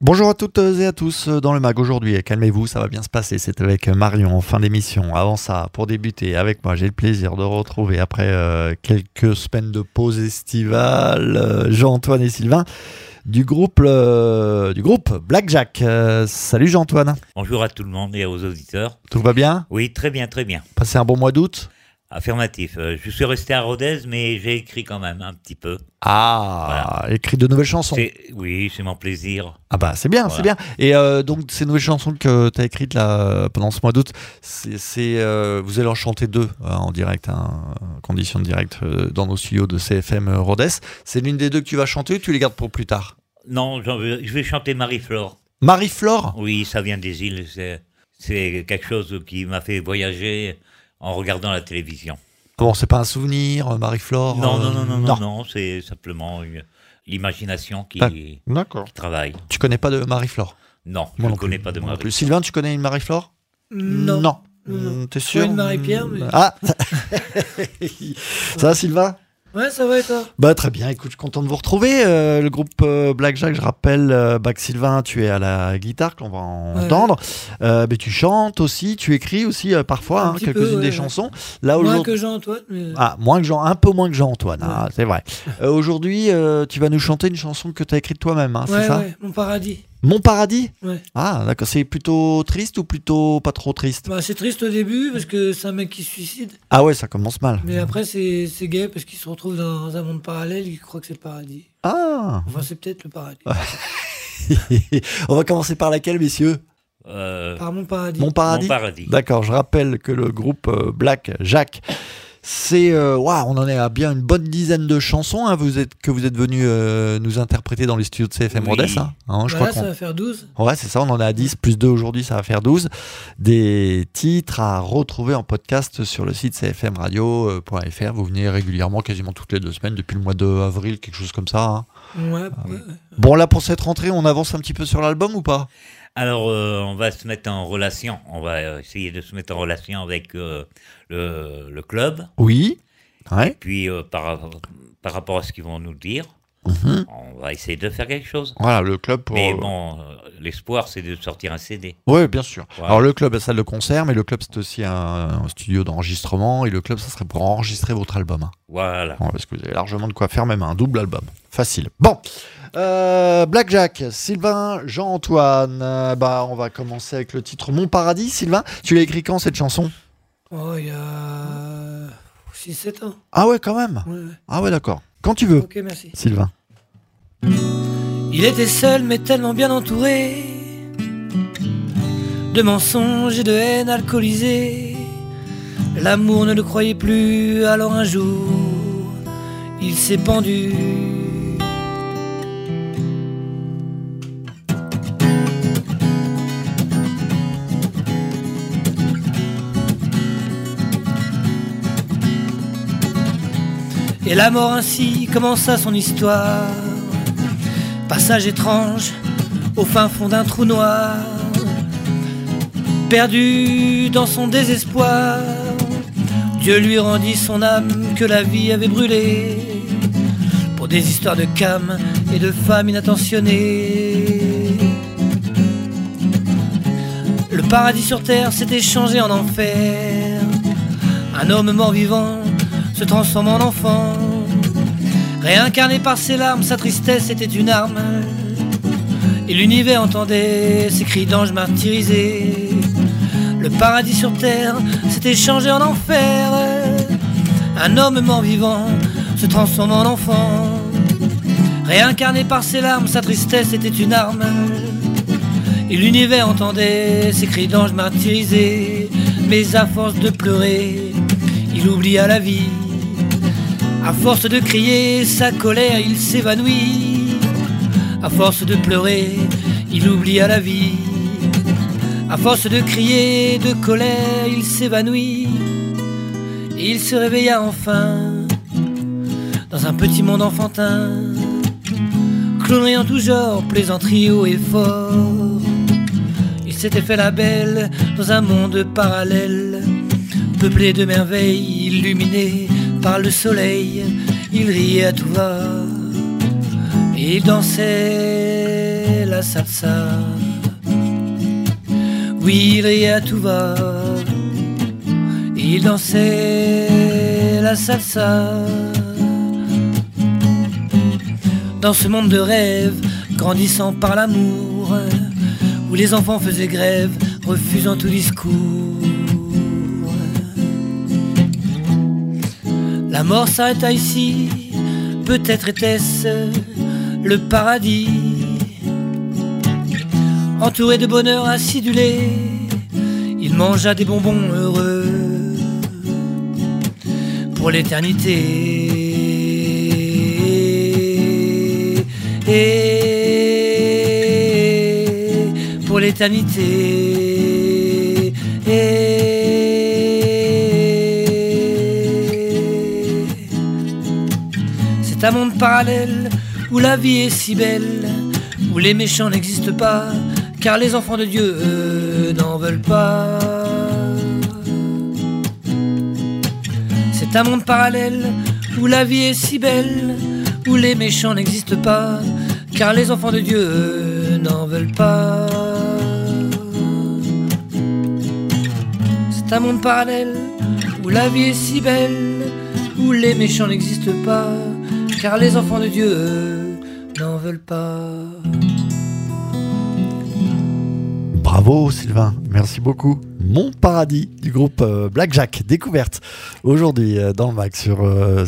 Bonjour à toutes et à tous dans le MAG aujourd'hui. Calmez-vous, ça va bien se passer. C'est avec Marion en fin d'émission. Avant ça, pour débuter avec moi, j'ai le plaisir de retrouver après quelques semaines de pause estivale Jean-Antoine et Sylvain du groupe Blackjack. Salut Jean-Antoine. Bonjour à tout le monde et aux auditeurs. Tout va bien ? Oui, très bien, très bien. Passez un bon mois d'août ? Affirmatif. Je suis resté à Rodez, mais j'ai écrit quand même un petit peu. Ah, voilà. Écrit de nouvelles chansons. Oui, c'est mon plaisir. Ah bah c'est bien, voilà. C'est bien. Et donc ces nouvelles chansons que tu as écrites là pendant ce mois d'août, vous allez en chanter deux en direct, en condition de direct dans nos studios de CFM Rodez. C'est l'une des deux que tu vas chanter ou tu les gardes pour plus tard ? Non, je vais chanter Marie-Flore. Marie-Flore ? Oui, ça vient des îles. C'est quelque chose qui m'a fait voyager en regardant la télévision. Bon, c'est pas un souvenir, Marie-Flore ? Non, c'est simplement l'imagination qui travaille. Tu connais pas de Marie-Flore ? Non, je ne connais pas de Marie-Flore. Sylvain, tu connais une Marie-Flore ? Non. T'es sûr ? Une Marie-Pierre, mais... Ah Ça va Sylvain ? Ouais, ça va et toi ? Bah très bien, écoute, je suis content de vous retrouver. Le groupe Blackjack, je rappelle, que Sylvain, tu es à la guitare, qu'on va entendre. Mais tu chantes aussi, tu écris aussi parfois quelques-unes des chansons. Là, moins que Jean-Antoine. Mais... Ah, un peu moins que Jean-Antoine, c'est vrai. Aujourd'hui, tu vas nous chanter une chanson que tu as écrite toi-même, c'est ça ? Ouais, Mon Paradis. Mon Paradis ? Ouais. Ah, d'accord. C'est plutôt triste ou plutôt pas trop triste ? Bah, c'est triste au début parce que c'est un mec qui se suicide. Ah ouais, ça commence mal. Mais après, c'est gay parce qu'il se retrouve dans un monde parallèle, il croit que c'est le paradis. Ah. Enfin, c'est peut-être le paradis. On va commencer par laquelle, messieurs ? Par Mon Paradis. Mon Paradis. D'accord, je rappelle que le groupe Blackjack, on en est à bien une bonne dizaine de chansons que vous êtes venus nous interpréter dans les studios de CFM Rodez. Je crois ça va faire 12. Ouais, c'est ça, on en est à 10, plus 2 aujourd'hui, ça va faire 12. Des titres à retrouver en podcast sur le site cfmradio.fr. Vous venez régulièrement, quasiment toutes les 2 semaines, depuis le mois d'avril, quelque chose comme ça. Ouais. Bon, là, pour cette rentrée, on avance un petit peu sur l'album ou pas ? Alors, on va se mettre en relation. On va essayer de se mettre en relation avec le club. Oui. Ouais. Et puis, par rapport à ce qu'ils vont nous dire, on va essayer de faire quelque chose. Voilà, le club pour... Mais bon, l'espoir, c'est de sortir un CD. Oui, bien sûr. Voilà. Alors, le club, salle de concert, mais le club, c'est aussi un studio d'enregistrement. Et le club, ça serait pour enregistrer votre album. Voilà. Parce que vous avez largement de quoi faire, même un double album. Facile. Bon. Blackjack, Sylvain, Jean-Antoine. On va commencer avec le titre Mon Paradis. Sylvain, tu l'as écrit quand cette chanson ? Oh, il y a 6-7 ans. Ah ouais, quand même. Ouais. Ah ouais, d'accord. Quand tu veux. Ok, merci. Sylvain. Il était seul mais tellement bien entouré de mensonges et de haine alcoolisée. L'amour ne le croyait plus, alors un jour il s'est pendu. Et la mort ainsi commença son histoire. Passage étrange au fin fond d'un trou noir. Perdu dans son désespoir, Dieu lui rendit son âme que la vie avait brûlée pour des histoires de cam et de femmes inattentionnées. Le paradis sur terre s'était changé en enfer. Un homme mort-vivant se transforme en enfant. Réincarné par ses larmes, sa tristesse était une arme. Et l'univers entendait ses cris d'ange martyrisés. Le paradis sur terre s'était changé en enfer. Un homme mort-vivant se transforme en enfant. Réincarné par ses larmes, sa tristesse était une arme. Et l'univers entendait ses cris d'ange martyrisés. Mais à force de pleurer, il oublia la vie. À force de crier sa colère, il s'évanouit. À force de pleurer, il oublia la vie. À force de crier de colère, il s'évanouit. Et il se réveilla enfin dans un petit monde enfantin. Clownerie en tout genre, plaisanterie haut et fort. Il s'était fait la belle dans un monde parallèle, peuplé de merveilles, illuminé par le soleil. Il riait à tout va et il dansait la salsa. Oui, il riait à tout va, il dansait la salsa. Dans ce monde de rêve, grandissant par l'amour, où les enfants faisaient grève, refusant tout discours. La mort s'arrêta ici, peut-être était-ce le paradis. Entouré de bonheur acidulé, il mangea des bonbons heureux pour l'éternité. Et pour l'éternité. C'est un monde parallèle où la vie est si belle, où les méchants n'existent pas, car les enfants de Dieu, eux, n'en veulent pas. C'est un monde parallèle où la vie est si belle, où les méchants n'existent pas, car les enfants de Dieu, eux, n'en veulent pas. C'est un monde parallèle où la vie est si belle, où les méchants n'existent pas, car les enfants de Dieu, eux, n'en veulent pas. Bravo Sylvain, merci beaucoup. Mon paradis du groupe Blackjack, découverte aujourd'hui dans le mag sur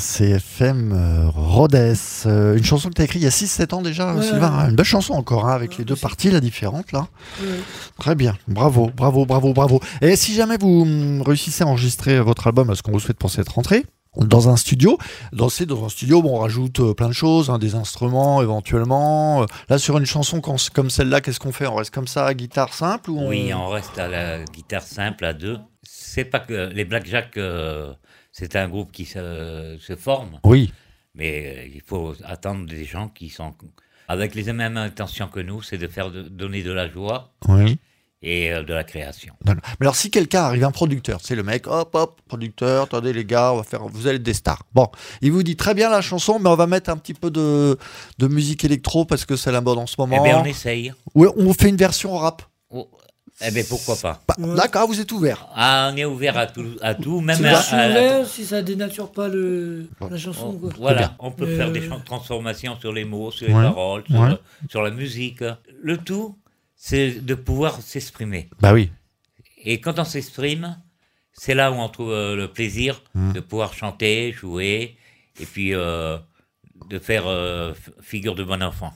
CFM Rhodes. Une chanson que tu as écrite il y a 6-7 ans déjà, Sylvain. Une belle chanson encore, avec les deux parties là, différentes. Là. Très bien, bravo. Et si jamais vous réussissez à enregistrer votre album, ce qu'on vous souhaite pour cette rentrée, dans un studio, bon, on rajoute plein de choses, des instruments éventuellement. Là, sur une chanson comme celle-là, qu'est-ce qu'on fait ? On reste comme ça, guitare simple ou Oui, on reste à la guitare simple à deux. C'est pas que les Blackjack, c'est un groupe qui se forme. Oui. Mais il faut attendre des gens qui sont avec les mêmes intentions que nous, c'est de donner de la joie. Oui. Et de la création. Mais alors, si quelqu'un arrive, un producteur, c'est le mec, hop, producteur, attendez les gars, vous allez être des stars. Bon, il vous dit très bien la chanson, mais on va mettre un petit peu de musique électro parce que c'est la mode en ce moment. Eh bien, on essaye. Oui, on fait une version rap. Oh. Eh bien, pourquoi pas. D'accord, vous êtes ouvert. Ah, on est ouvert à tout même ouvert si ça dénature pas la chanson. Quoi. Voilà, on peut faire des transformations sur les mots, sur les paroles, sur la musique. Le tout, c'est de pouvoir s'exprimer. Bah oui. Et quand on s'exprime, c'est là où on trouve le plaisir de pouvoir chanter, jouer, et puis de faire figure de bon enfant.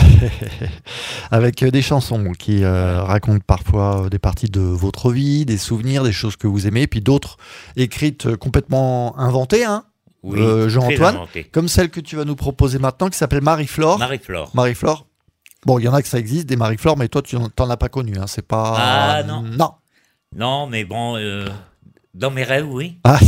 Avec des chansons qui racontent parfois des parties de votre vie, des souvenirs, des choses que vous aimez, puis d'autres écrites complètement inventées, oui, Jean-Antoine, comme celle que tu vas nous proposer maintenant, qui s'appelle Marie-Flore. Marie-Flore. Bon, il y en a que ça existe, des Marie-Flore, mais toi, tu n'en as pas connu. C'est pas... Ah, non. Non. Non, mais bon, dans mes rêves, oui. Ah,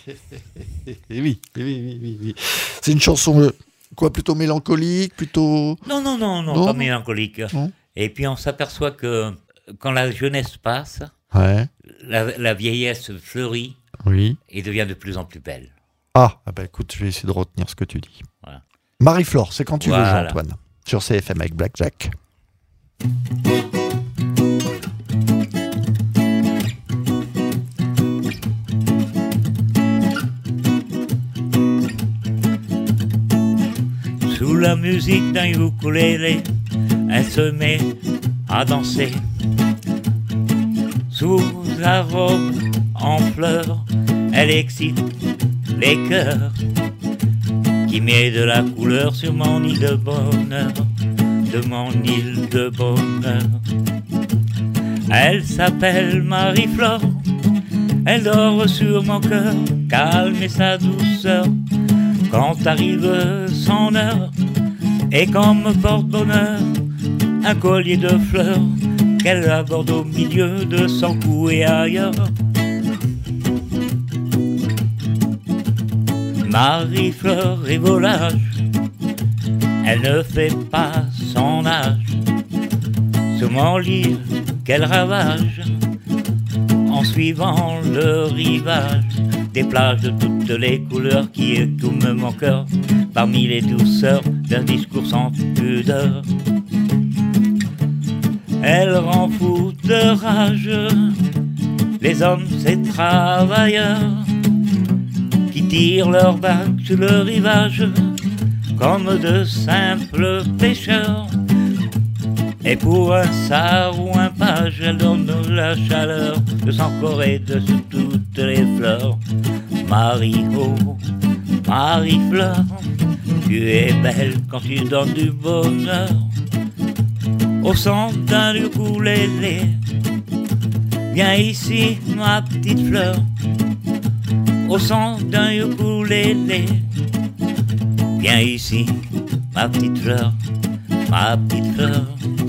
oui. C'est une chanson, plutôt mélancolique, plutôt... Non, pas mélancolique. Non. Et puis, on s'aperçoit que quand la jeunesse passe, la vieillesse fleurit et devient de plus en plus belle. Ah bah écoute, je vais essayer de retenir ce que tu dis. Voilà. Marie-Flore, c'est quand tu veux, Jean-Antoine. Sur CFM avec Blackjack. Sous la musique d'un ukulélé, elle se met à danser. Sous la robe en fleurs, elle excite les cœurs. Qui met de la couleur sur mon île de bonheur, de mon île de bonheur. Elle s'appelle Marie-Flore, elle dort sur mon cœur, calme et sa douceur, quand arrive son heure, et comme porte-bonheur, un collier de fleurs, qu'elle aborde au milieu de son cou et ailleurs. Marie-Flore est volage, elle ne fait pas son âge. Sur mon lit qu'elle ravage, en suivant le rivage des plages de toutes les couleurs qui écument mon cœur, parmi les douceurs d'un discours sans pudeur. elle rend fou de rage les hommes, ces travailleurs qui tirent leur bague sur le rivage comme de simples pêcheurs. Et pour un sard ou un page, elle donne la chaleur de son corps et de sur toutes les fleurs. Marie, oh, Marie-Fleur, tu es belle quand tu donnes du bonheur. Au son d'un ukulélé, viens ici ma petite fleur. Au son d'un ukulélé, viens ici ma petite fleur, ma petite fleur.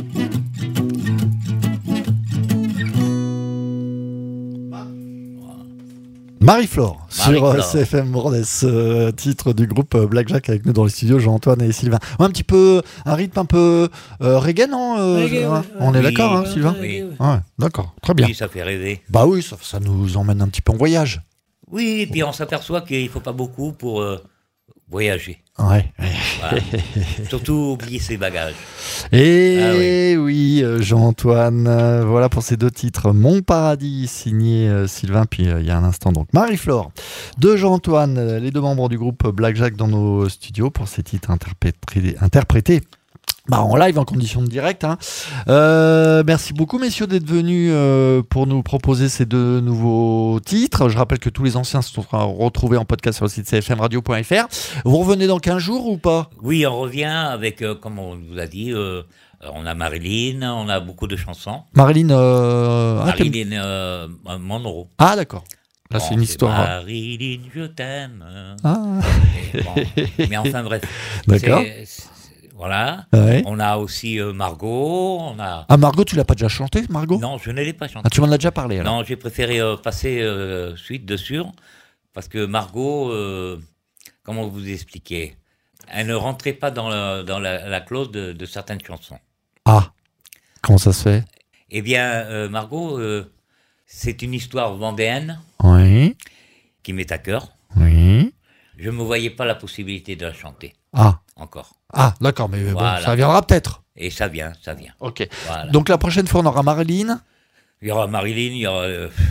Marie-Flore sur Marie-Flore. CFM Bourdes, titre du groupe Blackjack avec nous dans les studios, Jean-Antoine et Sylvain. Ouais, un petit peu, un rythme un peu reggae, non Reggae, ouais. On est Oui, d'accord, hein, Sylvain oui. Ouais, d'accord, très bien. Oui, ça fait rêver. Bah oui, ça nous emmène un petit peu en voyage. Oui, et puis on s'aperçoit qu'il ne faut pas beaucoup pour voyager. Ouais. Voilà. Surtout oublier ses bagages. Et oui, Jean-Antoine, voilà pour ces deux titres. Mon Paradis, signé Sylvain, puis il y a un instant, donc Marie-Flore de Jean-Antoine, les deux membres du groupe Blackjack dans nos studios pour ces titres interprétés. En live, en condition de direct. Hein. Merci beaucoup, messieurs, d'être venus pour nous proposer ces deux nouveaux titres. Je rappelle que tous les anciens sont retrouvés en podcast sur le site cfmradio.fr. Vous revenez dans 15 jours ou pas ? Oui, on revient avec, comme on vous a dit, on a Marilyn, on a beaucoup de chansons. Marilyn, Marilyn Monroe. Ah, d'accord. Là, Bon, c'est une histoire. Marilyn, je t'aime. Ah, Et bon, mais enfin, bref. d'accord. Voilà. Ouais. On a aussi Margot. On a... Ah, Margot, tu l'as pas déjà chanté, Margot ? Non, je ne l'ai pas chanté. Ah, tu m'en as déjà parlé, alors. Non, j'ai préféré passer suite dessus, parce que Margot, comment vous expliquer, elle ne rentrait pas dans la clause de certaines chansons. Ah, comment ça se fait ? Eh bien, Margot, c'est une histoire vendéenne Oui, qui m'est à cœur. oui. Je ne me voyais pas la possibilité de la chanter, Ah, encore. d'accord, mais Voilà. bon, ça viendra peut-être. Et ça vient. Ok. Voilà. Donc la prochaine fois, on aura Marilyn. Il y aura Marilyn, il y aura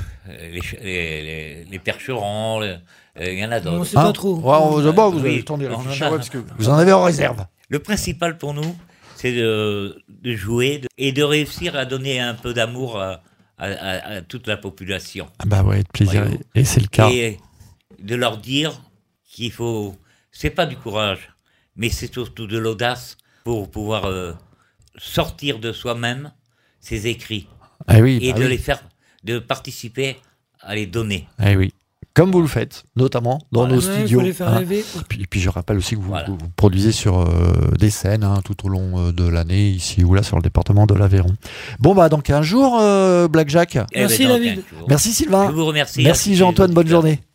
les percherons, il y en a On d'autres. sait pas trop. Vous Oui, avez le temps d'y on en réfléchir, a. parce que vous en avez en réserve. Le principal pour nous, c'est de jouer et de réussir à donner un peu d'amour à toute la population. Ah bah ouais, de plaisir. Voyez-vous. Et c'est le cas. Et de leur dire qu'il faut... C'est pas du courage, mais c'est surtout de l'audace pour pouvoir sortir de soi-même ses écrits Ah oui, et bah de oui. les faire, de participer à les donner. Ah oui. Comme vous le faites, notamment dans nos Ouais, studios. il faut les faire hein. rêver. Puis je rappelle aussi que vous, Voilà. vous produisez sur des scènes tout au long de l'année, ici ou là, sur le département de l'Aveyron. Bon, dans 15 jours, Blackjack. Eh Merci, dans David. 15 jours. Merci Sylvain. Je vous remercie. Merci Jean-Antoine, bonne journée.